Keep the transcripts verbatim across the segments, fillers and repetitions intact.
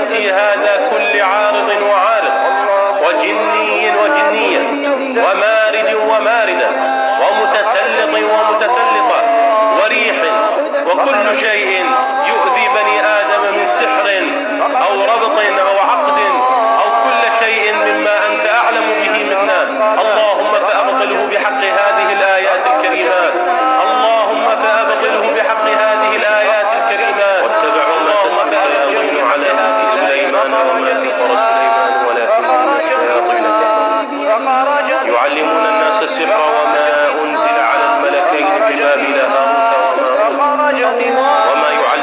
يأتي هذا كل عارض وعارض وجني وجنية ومارد وماردة ومتسلط ومتسلطة وريح وكل شيء يؤذي بني آدم من سحر أو ربط أو عقد أو كل شيء مما أنت أعلم به منا. اللهم فأبطله بحق هذه الآيات الكريمات. اللهم فأبطله بحق هذه الآيات الكريمات. واتبعوا اللهم فأبطله على هدي سليمان وما كفر سليمان ولكن الشياطين كفروا يعلمون الناس السحر وما أنزل على الملكين ببابل هاروت وما وما يعلمون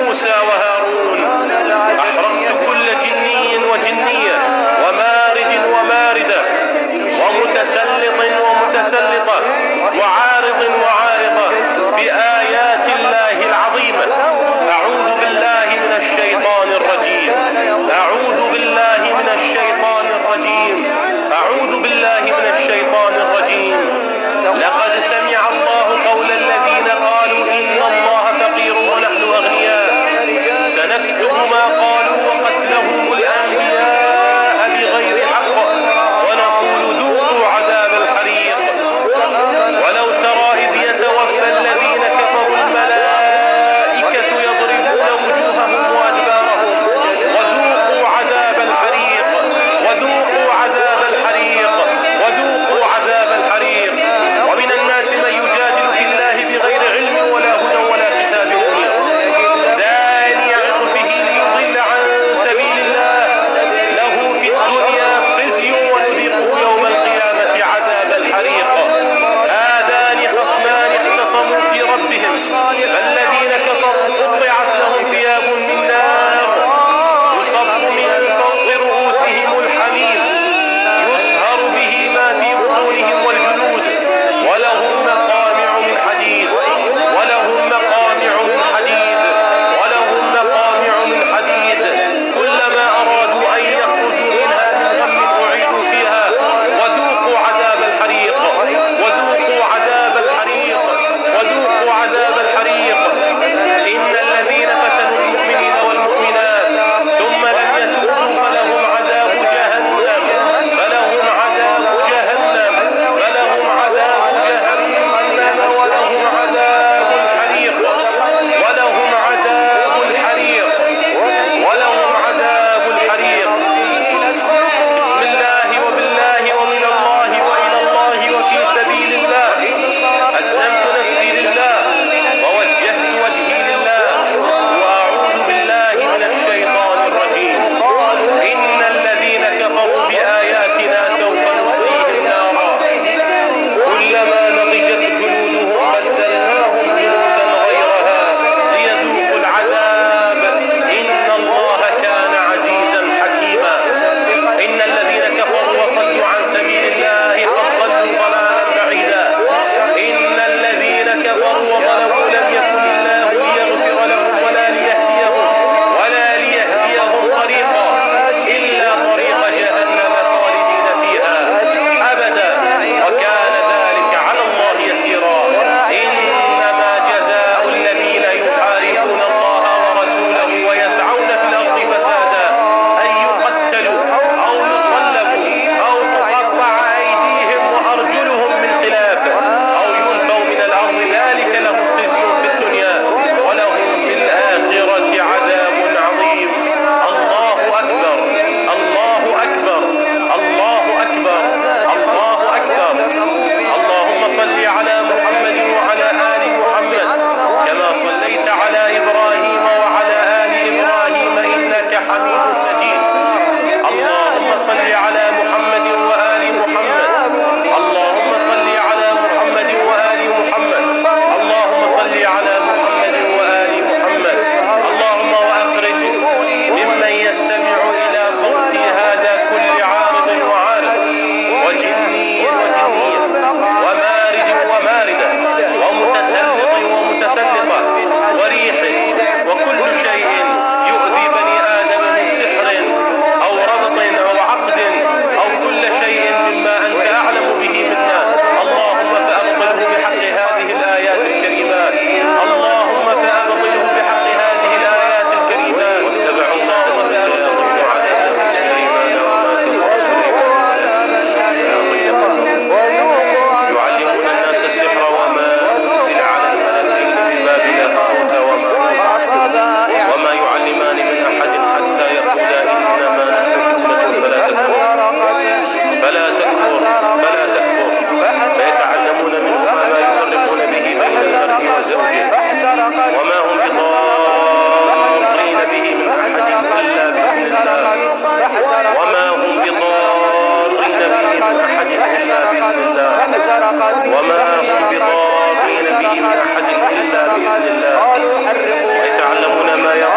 موسى وهارون. أحرقت كل جني وجنية ومارد وماردة ومتسلط ومتسلطة وعارض وعارضة بآيات الله العظيمة. أعوذ بالله من الشيطان الرجيم. أعوذ بالله من الشيطان الرجيم. أعوذ بالله من الشيطان الرجيم. لقد سمع الله قول الذين قالوا إن الله فقير ونحن أغنياء سنكتب ما قالوا وقتلهم الأنبياء بغير حق ونقول ذوقوا عذاب الحريق. ولو ترى إذ يتوفى الذين كفروا الملائكة يضربون وجوههم وأدبارهم وذوقوا عذاب الحريق وذوقوا عذاب الحريق وذوقوا عذاب الحريق. ومن الناس من يجادل في الله بغير علم ولا هدى ولا كتاب منير ثاني عطفه ليضل عن سبيل الله له في الدنيا خزي ونذيقه يوم القيامة عذاب الحريق. هذان خصمان اختصموا في ربهم فالذين كفروا قطعت لهم ثياب من نار يصب من فوق رؤوسهم الحميم يصهر به ما في بطونهم والجلود ولهم مقامع من حديد ولهم مقامع من حديد ولهم مقامع من حديد كلما أرادوا أن يخرجوا منها من غم أعيدوا فيها وذوقوا عذاب الحريق وذوقوا عذاب الحريق وذوقوا عذاب الحريق. إن الذين فتنوا المؤمنين والمؤمنات ثم لم يتوبوا فلهم عذاب جهنم فلهم عذاب جهنم فلهم عذاب جهنم ولهم عذاب الحريق ولهم عذاب الحريق ولهم عذاب الحريق. بسم الله وبالله ومن الله وإلى الله وفي سبيل الله أسلمت نفسي لله ووجهت وجهي لله وأعوذ بالله من الشيطان الرجيم. إن الذين كفروا بآياتنا سوف نصليهم نارا كلما نضجت جلودهم بدلناهم جلودا غيرها ليذوقوا العذاب إن الله كان عزيزا حكيما. إن الذين كفروا وصدوا عن سبيل الله قد ضلوا ضلالا بعيدا. إن الذين كفروا وظلموا لم يكن الله ليغفر لهم ولا ليهديهم ولا ليهديهم طريقا إلا طريق جهنم خالدين فيها أبدا وكان ذلك على الله يسيرا. إنما جزاء الذين يحاربون الله ورسوله ويسعون في الأرض فسادا أن يقتلوا أو يصلبوا أو تقطع أيديهم وأرجلهم من خلاف أو ينفوا من الأرض ذلك لهم خزي في الدنيا ولهم في الآخرة عذاب عظيم. الله أكبر الله أكبر الله أكبر الله أكبر. اللهم صل على محمد وعلى آل محمد كما صليت على إبراهيم وعلى آل إبراهيم إنك حميد مجيد. اللهم صل على محمد وآل محمد اللهم صل على محمد وآل محمد اللهم صل على محمد وآل محمد. اللهم وأخرج ممن يستمع إلى صوتي هذا كل عارض وعارض وجني وجنية ومارد وماردة ومتسلط ومتسلطة وريح وكل شيء يؤذي بني آدم من سحر أو ربط أو عقد أو كل شيء مما أنت أعلم به منا. اللهم فأبطله بحق هذه الآيات الكريمات اللهم فأبطله بحق هذه الآيات الكريمات. واتبعوا اللهم فأبطله على نبي سليمان وما يعلمون الناس السحر وما أنزل على الملكين ببابل هاروت وماروت وما يعلمان من أحد حتى يقولا إنما نحن فتنة فلا تكفر فلا تكفر فلا تكفر فيتعلمون منهما ما يفرقون به بين المرء وزوجه وما هم بضارين به من أحد إلا بإذن الله وما هم بضارين به من أحد إلا بإذن الله وما هم بضارين به من أحد إلا بإذن الله. ويتعلمون ما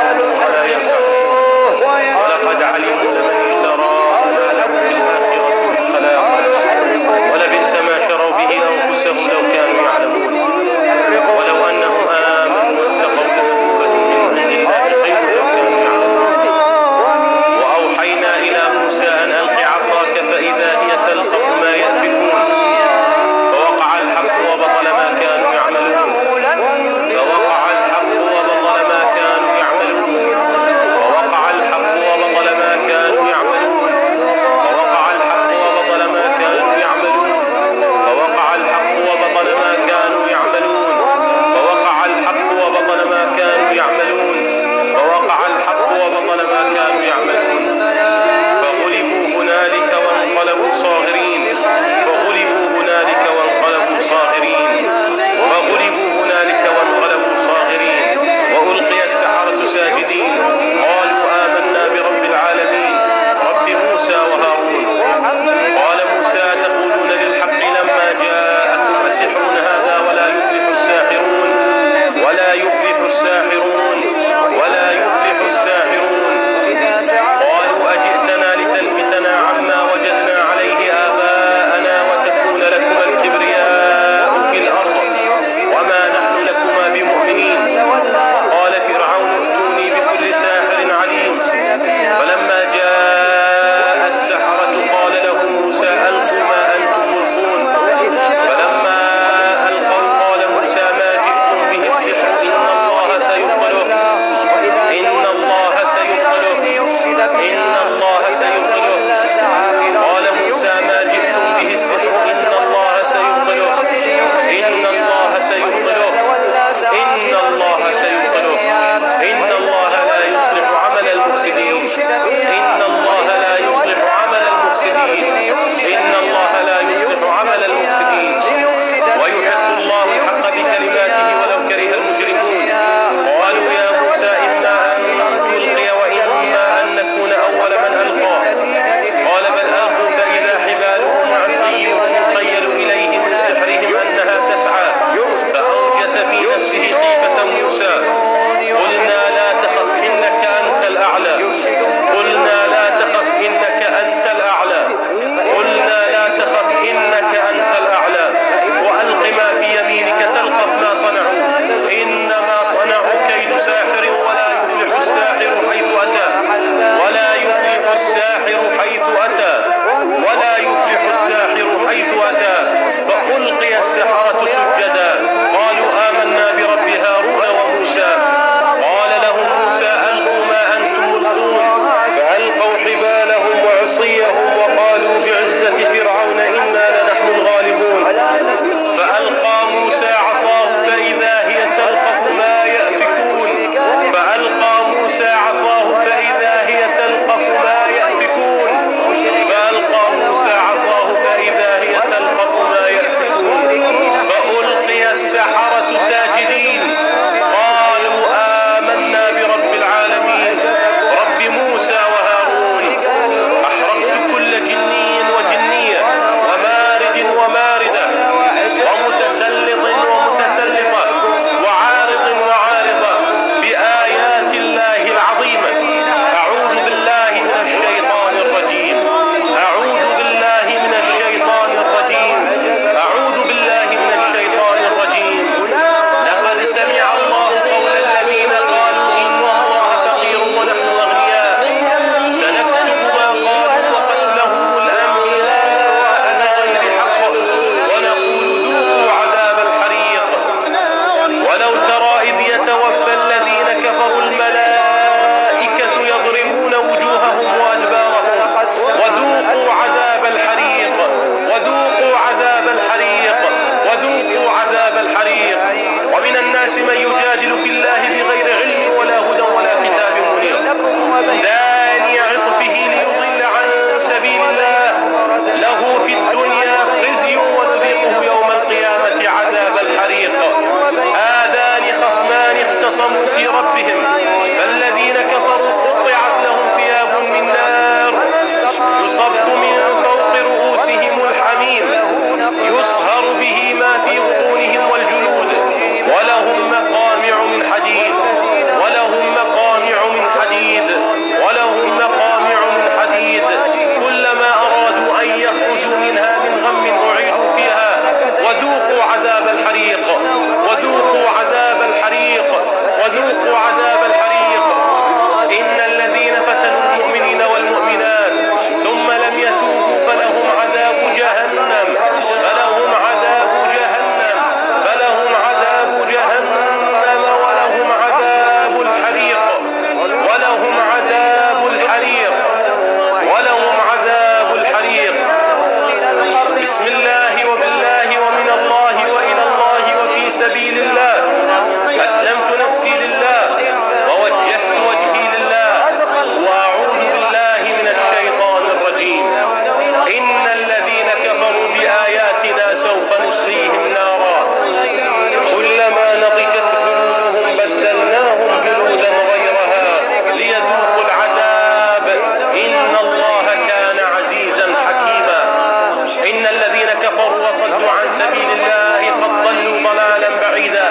نضجت جلودهم بدلناهم جلودا غيرها ليذوقوا العذاب إن الله كان عزيزا حكيما. إن الذين كفروا وصدوا عن سبيل الله قد ضلوا ضلالا بعيدا.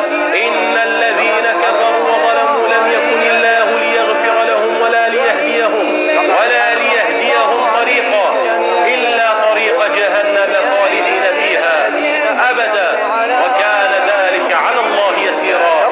إن الذين كفروا وظلموا لم يكن الله ليغفر لهم ولا ليهديهم ولا ليهديهم طريقا إلا طريق جهنم خالدين فيها أبدا وكان ذلك على الله يسيرا.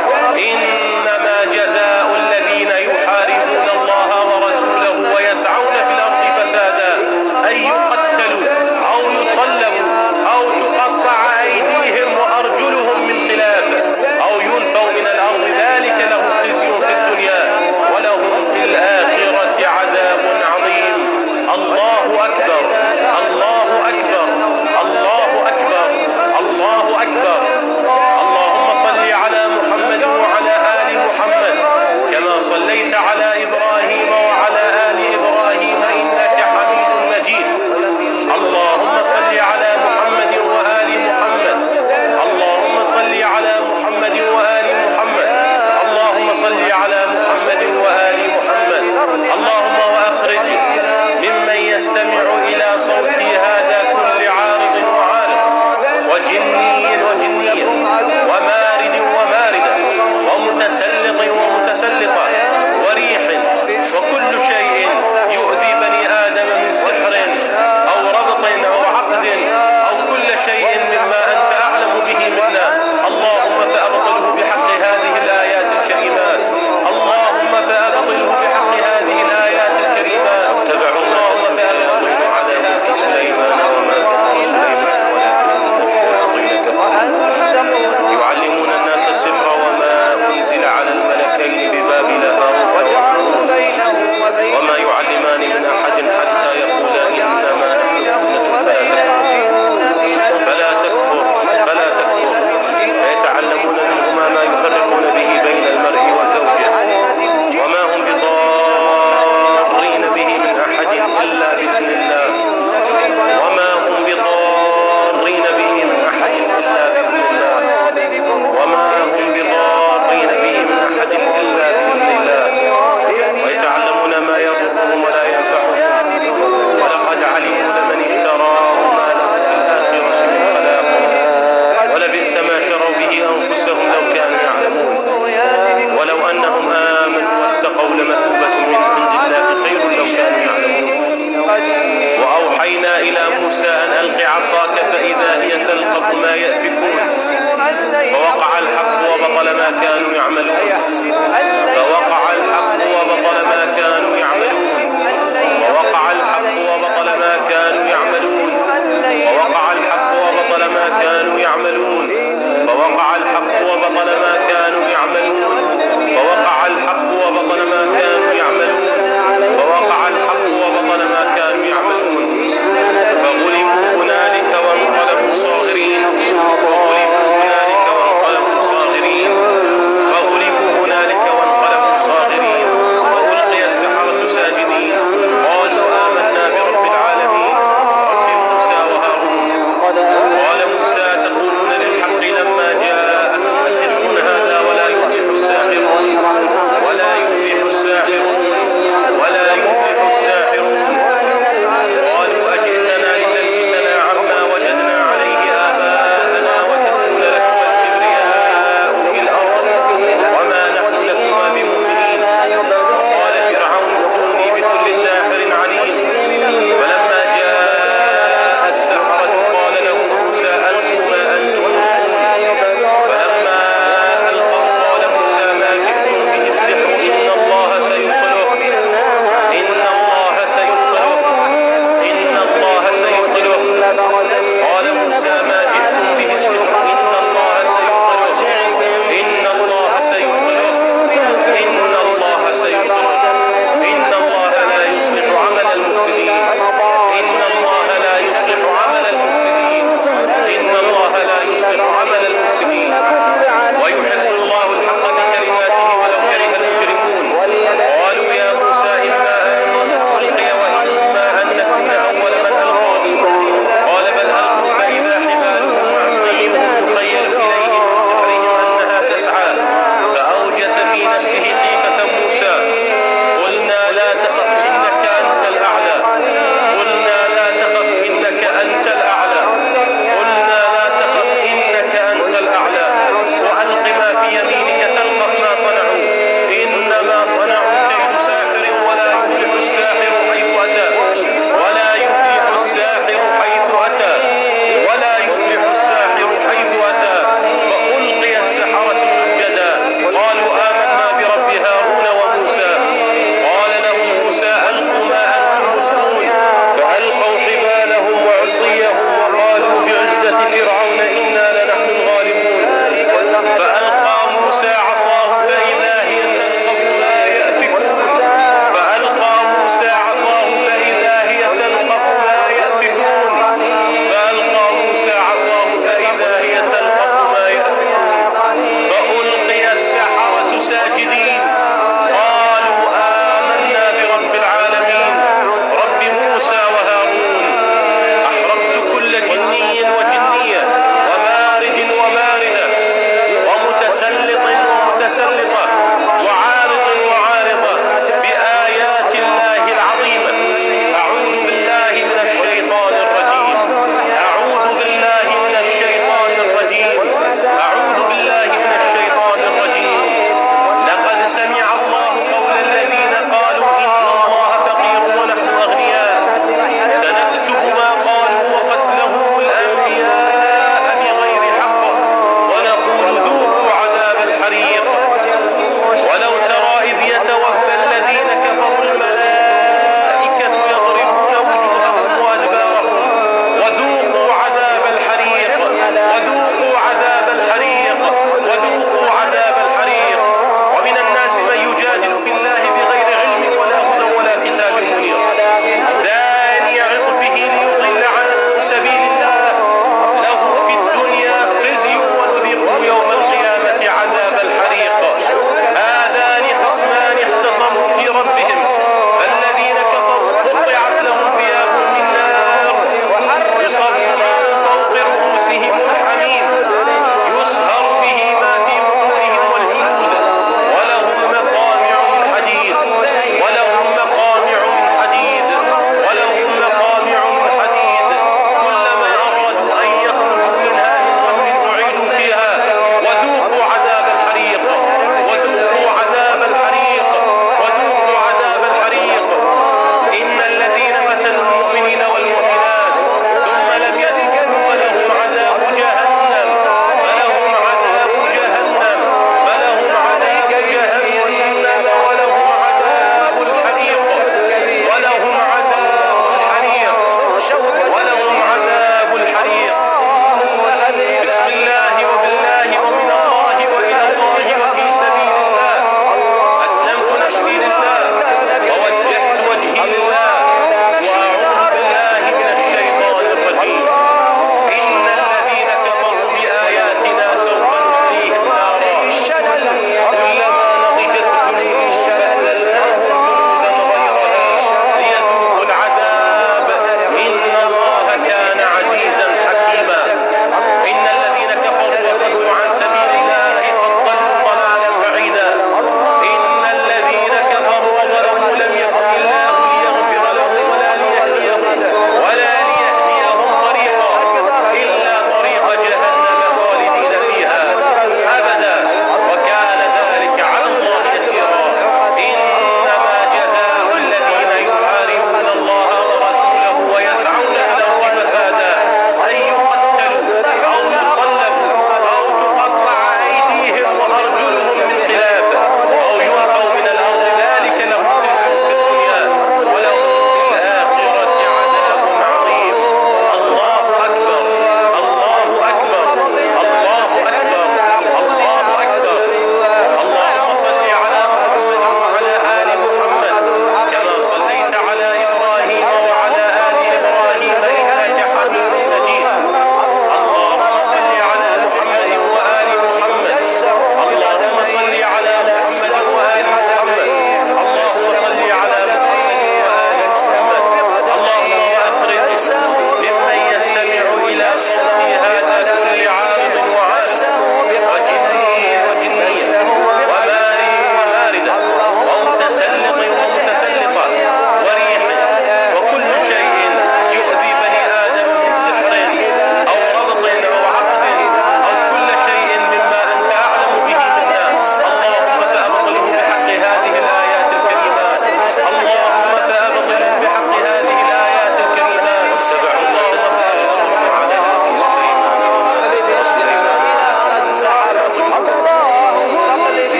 إنما جزاء الذين يحاربون الله ورسوله ويسعون في الأرض فسادا أن يقتلوا أو يصلبوا أو تقطع أيديهم وأرجلهم من خلاف أو ينفوا من الأرض ذلك لهم خزي في الدنيا ولهم في الآخرة عذاب عظيم. الله أكبر الله أكبر الله أكبر الله أكبر. اللهم صل على محمد وعلى آل محمد كما صليت على إبراهيم وعلى آل إبراهيم إنك حميد مجيد. اللهم صل على محمد وآل محمد. اللهم صل على محمد وآل محمد. اللهم صل على محمد وآل محمد. اللهم وأخرج ممن يستمع إلى صوتي هذا كل عارض وعارض وجني وجنية ومارد وماردة ومتسلط ومتسلطة وريح وكل شيء يؤذي بني آدم من سحر أو ربط أو عقد أو كل شيء مما أنت أعلم به منا. اللهم فأبطله بحق هذه الآيات الكريمات. اللهم فأبطله بحق هذه الآيات الكريمات. اتبعوا اللهم فأبطله على ملك سليمان وما كفر سليمان ولكن الشياطين كفروا يعلمون الناس السحر وما أنزل على الملكين ببابل هاروت وماروت وما يعلمان من أحد حتى يقولا إنما نحن فتنة فلا تكفر فلا تكفر فيتعلمون منهما ما يفرقون به بين المرء وزوجه وما هم بضارين به من أحد إلا بإذن الله وما هم بضارين به من أحد إلا بإذن الله وما هم بضارين به من أحد إلا بإذن الله ويتعلمون ما يضرهم ولا ينفعهم ولقد علموا لمن اشتراه ما له في الآخرة من خلاق ولبئس ما شروا به أنفسهم لو كانوا يعلمون ولو أنهم آمنوا واتقوا لمثوبة من عند الله خير لو كانوا يعلمون. وأوحينا إلى موسى أن ألق عصاك فإذا هي تلقف ما يأفكون فوقع الحق وبطل ما كانوا يعملون فوقع الحق وبطل ما كانوا يعملون ووقع الحق وبطل ما كانوا يعملون ووقع الحق وبطل ما كانوا يعملون فوقع الحق وبطل ما كانوا يعملون فوقع الحق وبطل ما كانوا يعملون فوقع الحق وبطل ما كانوا يعملون فغلبوا هنالك وانقلبوا صاغرين فغلبوا هنالك وانقلبوا صاغرين فغلبوا هنالك وانقلبوا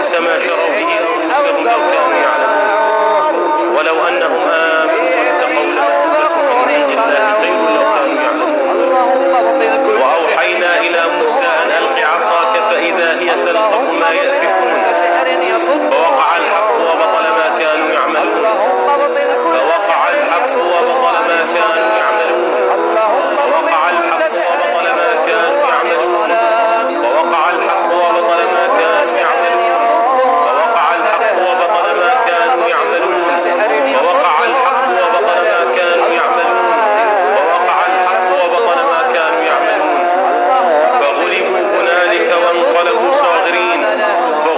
بئس ما شروا به أنفسهم لو كانوا يعلمون ولو أنهم آمنوا واتقوا لمثوبة من عند الله خير لو كانوا يعلمون. وأوحينا إلى موسى أن ألق عصاك فإذا هي تلقف ما يأفكون فوقع الحق وبطل ما كانوا يعملون فوقع الحق وبطل ما كانوا يعملون فوقع الحق وبطل ما كانوا يعملون ووقع الحق وبطل ما كانوا يعملون ووقع الحق وبطل ما كانوا يعملون ووقع الحق وبطل ما كانوا يعملون ووقع الحق وبطل ما كانوا يعملون فغلبوا هنالك وانقلبوا صاغرين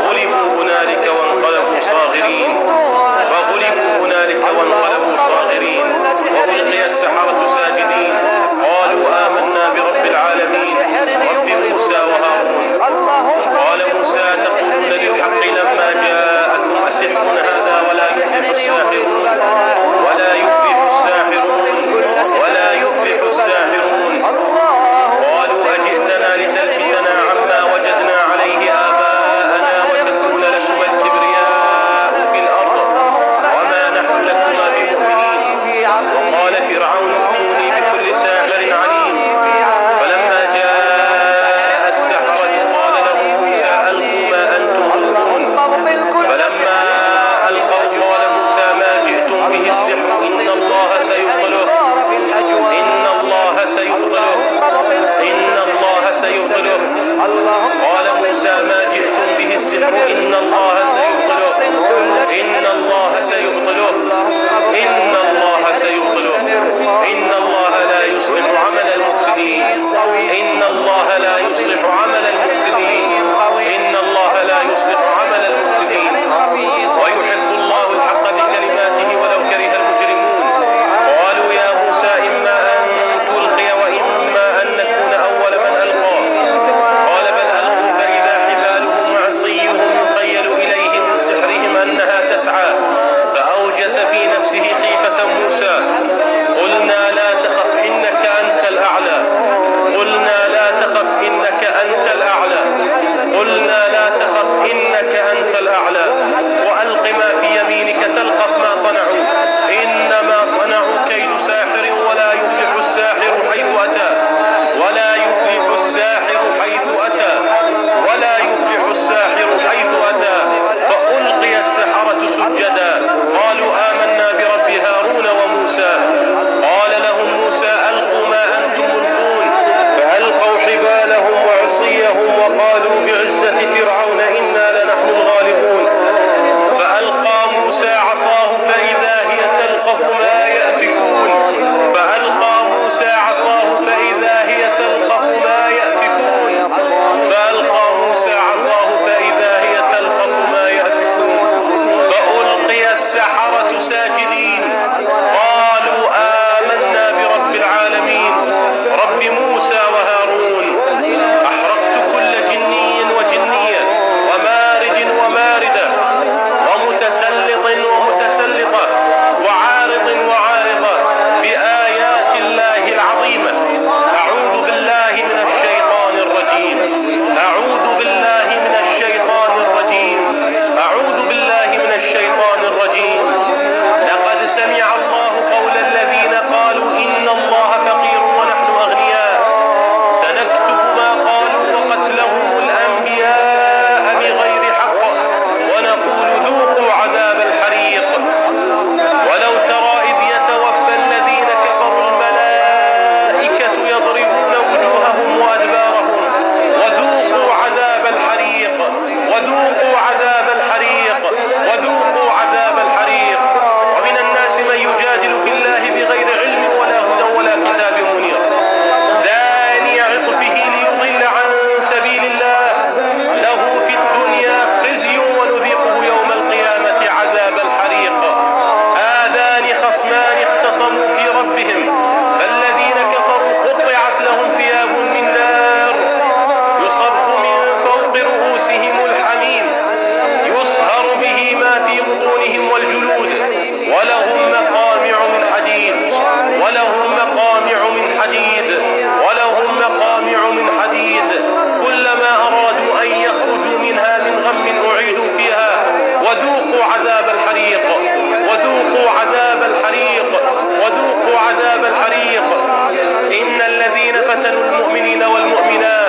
الحريق، وذوقوا عذاب الحريق، وذوقوا عذاب الحريق. إن الذين فتنوا المؤمنين والمؤمنات